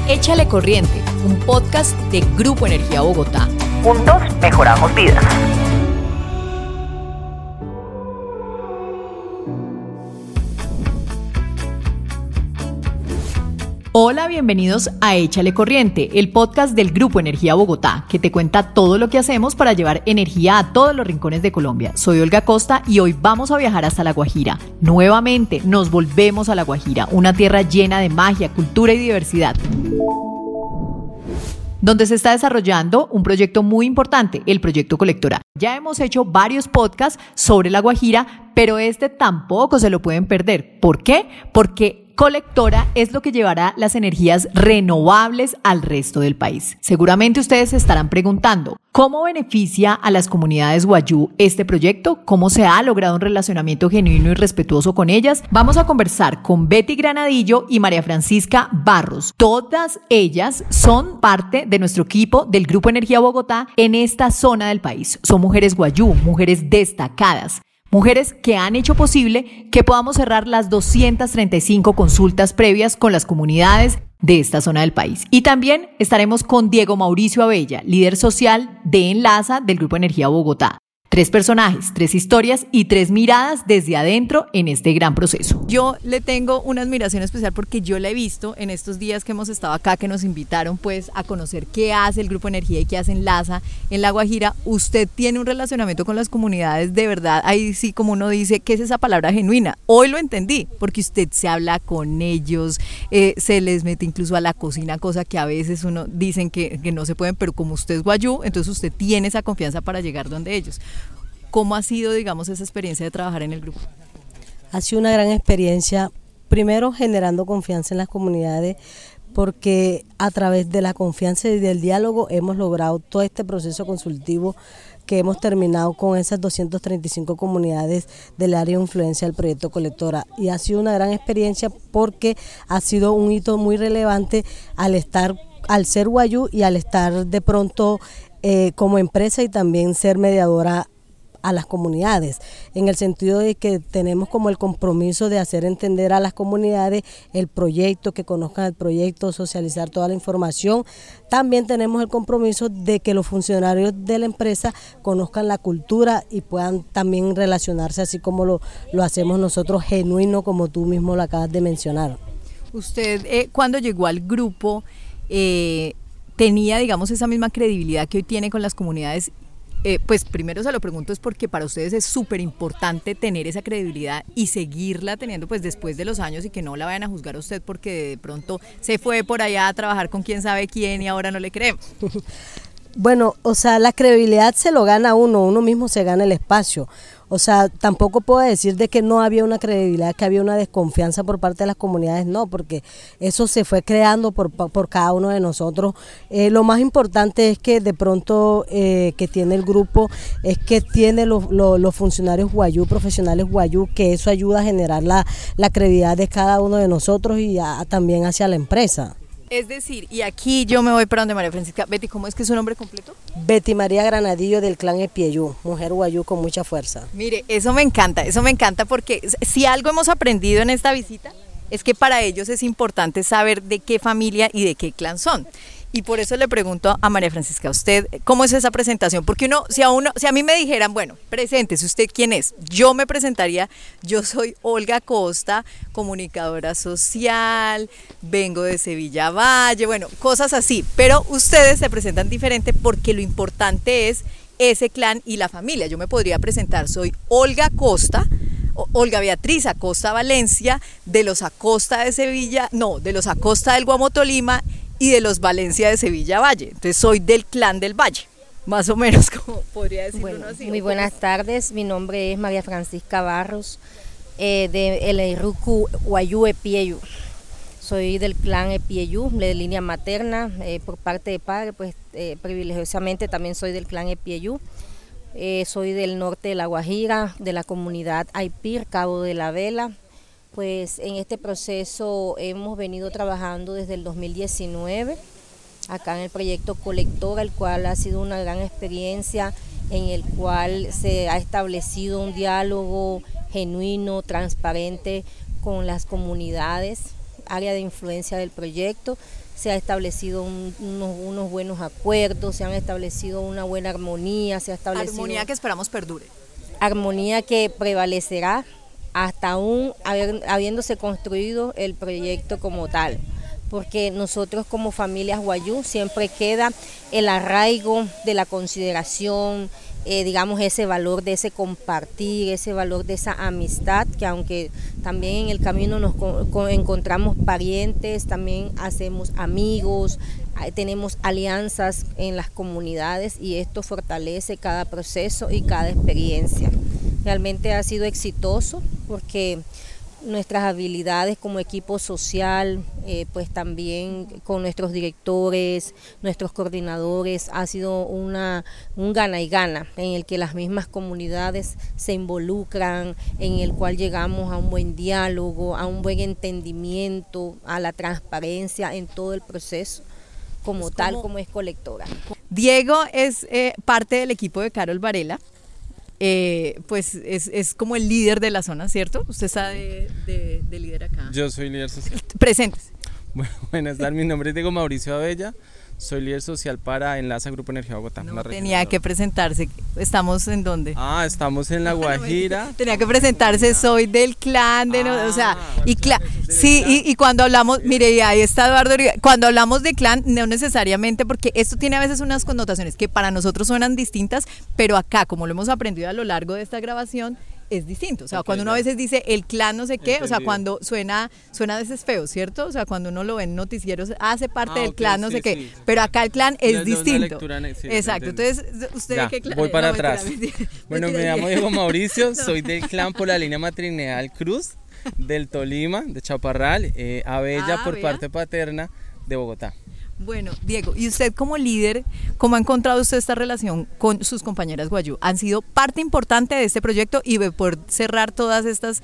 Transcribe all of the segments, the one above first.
Échale Corriente, un podcast de Grupo Energía Bogotá. Juntos mejoramos vidas. Hola, bienvenidos a Échale Corriente, el podcast del Grupo Energía Bogotá, que te cuenta todo lo que hacemos para llevar energía a todos los rincones de Colombia. Soy Olga Costa y hoy vamos a viajar hasta La Guajira. Nuevamente nos volvemos a La Guajira, una tierra llena de magia, cultura y diversidad, donde se está desarrollando un proyecto muy importante, el Proyecto Colectora. Ya hemos hecho varios podcasts sobre La Guajira, pero este tampoco se lo pueden perder. ¿Por qué? Porque Colectora es lo que llevará las energías renovables al resto del país. Seguramente ustedes se estarán preguntando, ¿cómo beneficia a las comunidades guayú este proyecto? ¿Cómo se ha logrado un relacionamiento genuino y respetuoso con ellas? Vamos a conversar con Betty Granadillo y María Francisca Barros. Todas ellas son parte de nuestro equipo del Grupo Energía Bogotá en esta zona del país. Son mujeres guayú, mujeres destacadas. Mujeres que han hecho posible que podamos cerrar las 235 consultas previas con las comunidades de esta zona del país. Y también estaremos con Diego Mauricio Abella, líder social de Enlaza del Grupo Energía Bogotá. 3 personajes, 3 historias y 3 miradas desde adentro en este gran proceso. Yo le tengo una admiración especial porque yo la he visto en estos días que hemos estado acá, que nos invitaron pues a conocer qué hace el Grupo Energía y qué hace Enlaza en La Guajira. Usted tiene un relacionamiento con las comunidades de verdad, ahí sí como uno dice, ¿qué es esa palabra genuina? Hoy lo entendí, porque usted se habla con ellos, se les mete incluso a la cocina, cosa que a veces uno dicen que no se pueden, pero como usted es guayú, entonces usted tiene esa confianza para llegar donde ellos. ¿Cómo ha sido, digamos, esa experiencia de trabajar en el grupo? Ha sido una gran experiencia, primero generando confianza en las comunidades, porque a través de la confianza y del diálogo hemos logrado todo este proceso consultivo que hemos terminado con esas 235 comunidades del área de influencia del Proyecto Colectora. Y ha sido una gran experiencia porque ha sido un hito muy relevante al ser guayú y al estar de pronto como empresa y también ser mediadora a las comunidades, en el sentido de que tenemos como el compromiso de hacer entender a las comunidades el proyecto, que conozcan el proyecto, socializar toda la información. También tenemos el compromiso de que los funcionarios de la empresa conozcan la cultura y puedan también relacionarse así como lo hacemos nosotros, genuino, como tú mismo lo acabas de mencionar. Usted cuando llegó al grupo tenía, digamos, esa misma credibilidad que hoy tiene con las comunidades. Pues primero se lo pregunto es porque para ustedes es súper importante tener esa credibilidad y seguirla teniendo pues después de los años y que no la vayan a juzgar a usted porque de pronto se fue por allá a trabajar con quién sabe quién y ahora no le creemos. Bueno, o sea, la credibilidad se lo gana uno mismo se gana el espacio. O sea, tampoco puedo decir de que no había una credibilidad, que había una desconfianza por parte de las comunidades, no, porque eso se fue creando por cada uno de nosotros. Lo más importante es que de pronto que tiene el grupo, es que tiene los funcionarios guayú, profesionales guayú, que eso ayuda a generar la credibilidad de cada uno de nosotros y también hacia la empresa. Es decir, y aquí yo me voy para donde María Francisca. Betty, ¿cómo es que es su nombre completo? Betty María Granadillo del clan Epieyú, mujer guayú con mucha fuerza. Mire, eso me encanta porque si algo hemos aprendido en esta visita es que para ellos es importante saber de qué familia y de qué clan son. Y por eso le pregunto a María Francisca, ¿a usted cómo es esa presentación? Porque si a mí me dijeran, bueno, preséntese, ¿usted quién es? Yo me presentaría, yo soy Olga Costa, comunicadora social, vengo de Sevilla Valle, bueno, cosas así. Pero ustedes se presentan diferente porque lo importante es ese clan y la familia. Yo me podría presentar, soy Olga Costa, Olga Beatriz Acosta Valencia, de los Acosta de Sevilla, no, de los Acosta del Guamotolima y de los Valencia de Sevilla Valle. Entonces soy del clan del Valle, más o menos como podría decirlo. Bueno, así. Muy buenas tardes, mi nombre es María Francisca Barros, de el Iruku Guayú Epieyú. Soy del clan Epieyú, de línea materna, por parte de padre, pues privilegiosamente también soy del clan Epieyú. Soy del norte de La Guajira, de la comunidad Aipir, Cabo de la Vela. Pues en este proceso hemos venido trabajando desde el 2019, acá en el proyecto Colectora, el cual ha sido una gran experiencia, en el cual se ha establecido un diálogo genuino, transparente con las comunidades. área de influencia del proyecto. Se ha establecido unos buenos acuerdos, se han establecido una buena armonía, se ha establecido... Armonía que esperamos perdure. Armonía que prevalecerá hasta aún habiéndose construido el proyecto como tal, porque nosotros como familias Wayuu siempre queda el arraigo de la consideración, digamos ese valor de ese compartir, ese valor de esa amistad, que aunque también en el camino nos encontramos parientes, también hacemos amigos, tenemos alianzas en las comunidades y esto fortalece cada proceso y cada experiencia. Realmente ha sido exitoso porque nuestras habilidades como equipo social, pues también con nuestros directores, nuestros coordinadores, ha sido un gana y gana en el que las mismas comunidades se involucran, en el cual llegamos a un buen diálogo, a un buen entendimiento, a la transparencia en todo el proceso como tal, como es colectora. Diego es parte del equipo de Carol Varela. Pues es como el líder de la zona, ¿cierto? Usted está de líder acá. Yo soy líder social. Presentes. Bueno, buenas tardes, mi nombre es Diego Mauricio Abella, soy líder social para Enlaza Grupo Energía Bogotá. No, tenía que presentarse. ¿Estamos en dónde? Estamos en La Guajira. Tenía que presentarse, soy del clan, o sea, y cuando hablamos, mire, y ahí está Eduardo Uribe, cuando hablamos de clan, no necesariamente, porque esto tiene a veces unas connotaciones que para nosotros suenan distintas, pero acá, como lo hemos aprendido a lo largo de esta grabación, es distinto, o sea, cuando uno a veces dice el clan no sé qué, entendido. O sea, cuando suena a veces feo, ¿cierto? O sea, cuando uno lo ve en noticieros, hace parte del clan no sé qué, sí. Pero acá el clan es distinto. Exacto, entonces, ¿usted ya, de qué clan? Voy para atrás. Bueno, me llamo Diego Mauricio, soy del clan por la línea matrilineal Cruz, del Tolima, de Chaparral, Abella por parte paterna de Bogotá. Bueno, Diego, y usted como líder, ¿cómo ha encontrado usted esta relación con sus compañeras Wayuu? Han sido parte importante de este proyecto y de poder cerrar todas estas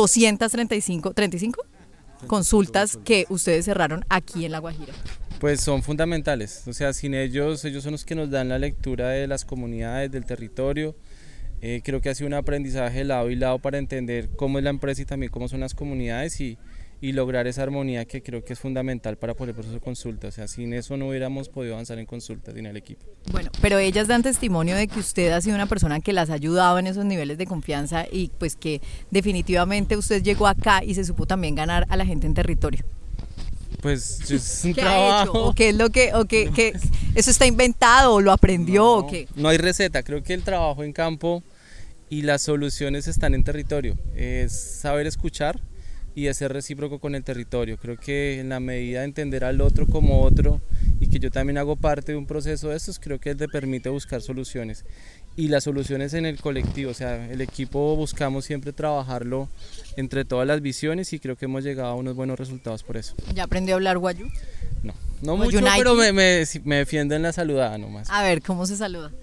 235 consultas que ustedes cerraron aquí en La Guajira. Pues son fundamentales, o sea, sin ellos son los que nos dan la lectura de las comunidades, del territorio. Creo que ha sido un aprendizaje lado y lado para entender cómo es la empresa y también cómo son las comunidades y lograr esa armonía que creo que es fundamental para poder proceso de consulta. O sea, sin eso no hubiéramos podido avanzar en consulta sin el equipo. Bueno, pero ellas dan testimonio de que usted ha sido una persona que las ha ayudado en esos niveles de confianza y pues que definitivamente usted llegó acá y se supo también ganar a la gente en territorio. Pues es un ¿Qué trabajo. ha hecho? ¿O qué es lo que, eso está inventado o lo aprendió o qué? No hay receta, creo que el trabajo en campo y las soluciones están en territorio. Es saber escuchar y de ser recíproco con el territorio. Creo que en la medida de entender al otro como otro y que yo también hago parte de un proceso de estos, creo que te permite buscar soluciones y las soluciones en el colectivo, o sea, el equipo buscamos siempre trabajarlo entre todas las visiones y creo que hemos llegado a unos buenos resultados por eso. ¿Ya aprendió a hablar Wayuu? No mucho, pero me defiendo en la saludada nomás. A ver, ¿cómo se saluda?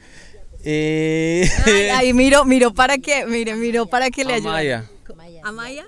Ahí miro para que le ayude. ¿Amaya?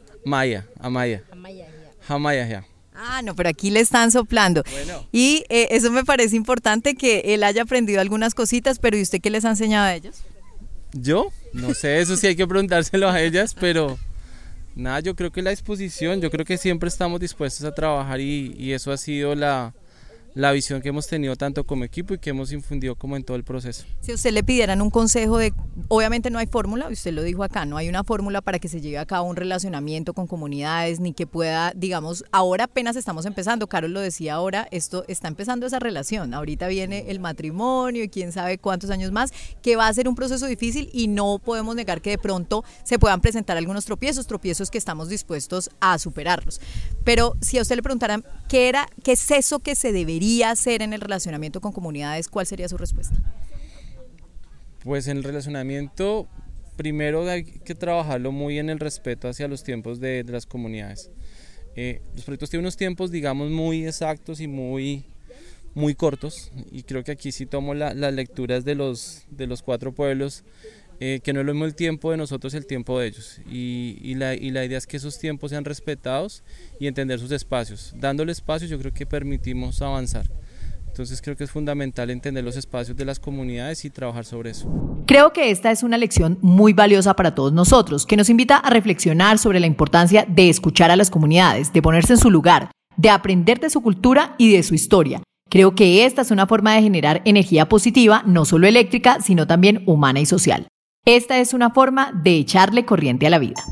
Amaya, ya. No, pero aquí le están soplando. Bueno. Y eso me parece importante que él haya aprendido algunas cositas, pero ¿y usted qué les ha enseñado a ellos? ¿Yo? No sé, eso sí hay que preguntárselo a ellas, pero nada, yo creo que la disposición, yo creo que siempre estamos dispuestos a trabajar y eso ha sido la visión que hemos tenido tanto como equipo y que hemos infundido como en todo el proceso. Si a usted le pidieran un consejo obviamente no hay fórmula, usted lo dijo acá, no hay una fórmula para que se lleve a cabo un relacionamiento con comunidades, ni que pueda, digamos, ahora apenas estamos empezando, Carol lo decía ahora, esto está empezando esa relación, ahorita viene el matrimonio y quién sabe cuántos años más, que va a ser un proceso difícil y no podemos negar que de pronto se puedan presentar algunos tropiezos que estamos dispuestos a superarlos. Pero si a usted le preguntaran qué es eso que se debería hacer en el relacionamiento con comunidades, ¿cuál sería su respuesta? Pues en el relacionamiento, primero hay que trabajarlo muy en el respeto hacia los tiempos de las comunidades. Los proyectos tienen unos tiempos, digamos, muy exactos y muy cortos, y creo que aquí sí tomo las lecturas de los 4 pueblos, que no es lo mismo el tiempo de nosotros, el tiempo de ellos, y la idea es que esos tiempos sean respetados y entender sus espacios. Dándole espacios yo creo que permitimos avanzar. Entonces creo que es fundamental entender los espacios de las comunidades y trabajar sobre eso. Creo que esta es una lección muy valiosa para todos nosotros, que nos invita a reflexionar sobre la importancia de escuchar a las comunidades, de ponerse en su lugar, de aprender de su cultura y de su historia. Creo que esta es una forma de generar energía positiva, no solo eléctrica, sino también humana y social. Esta es una forma de echarle corriente a la vida.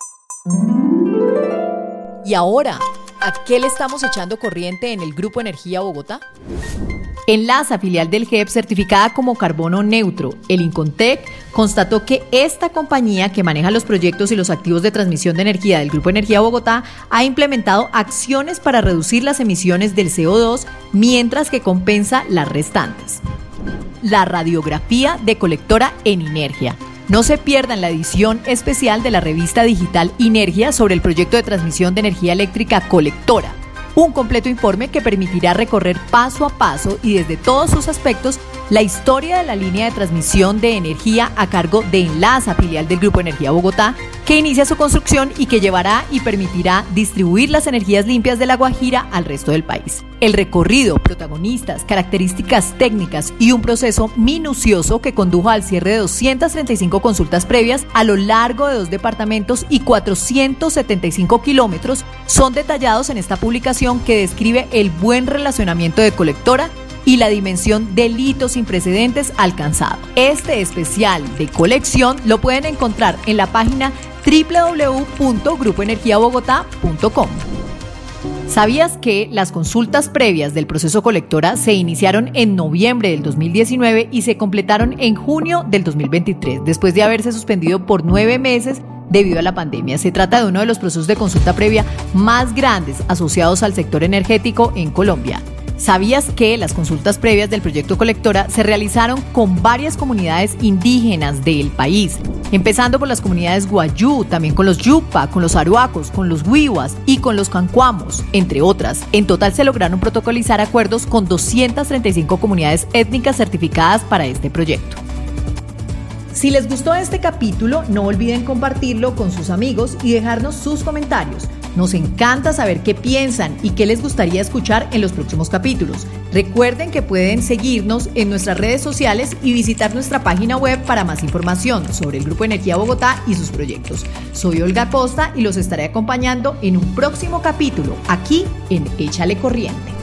Y ahora, ¿a qué le estamos echando corriente en el Grupo Energía Bogotá? Enlaza, filial del GEP certificada como carbono neutro, el Incontec, constató que esta compañía que maneja los proyectos y los activos de transmisión de energía del Grupo Energía Bogotá ha implementado acciones para reducir las emisiones del CO2 mientras que compensa las restantes. La radiografía de colectora en Inergia. No se pierdan la edición especial de la revista digital Inergia sobre el proyecto de transmisión de energía eléctrica Colectora. Un completo informe que permitirá recorrer paso a paso y desde todos sus aspectos la historia de la línea de transmisión de energía a cargo de Enlaza, filial del Grupo Energía Bogotá, que inicia su construcción y que llevará y permitirá distribuir las energías limpias de La Guajira al resto del país. El recorrido, protagonistas, características técnicas y un proceso minucioso que condujo al cierre de 235 consultas previas a lo largo de 2 departamentos y 475 kilómetros son detallados en esta publicación que describe el buen relacionamiento de Colectora y la dimensión del hito sin precedentes alcanzado. Este especial de colección lo pueden encontrar en la página www.grupoenergiabogotá.com. ¿Sabías que las consultas previas del proceso Colectora se iniciaron en noviembre del 2019 y se completaron en junio del 2023, después de haberse suspendido por 9 meses debido a la pandemia? Se trata de uno de los procesos de consulta previa más grandes asociados al sector energético en Colombia. ¿Sabías que las consultas previas del proyecto Colectora se realizaron con varias comunidades indígenas del país? Empezando por las comunidades Guayú, también con los Yupa, con los Aruacos, con los Wiwas y con los Cancuamos, entre otras. En total se lograron protocolizar acuerdos con 235 comunidades étnicas certificadas para este proyecto. Si les gustó este capítulo, no olviden compartirlo con sus amigos y dejarnos sus comentarios. Nos encanta saber qué piensan y qué les gustaría escuchar en los próximos capítulos. Recuerden que pueden seguirnos en nuestras redes sociales y visitar nuestra página web para más información sobre el Grupo Energía Bogotá y sus proyectos. Soy Olga Costa y los estaré acompañando en un próximo capítulo aquí en Échale Corriente.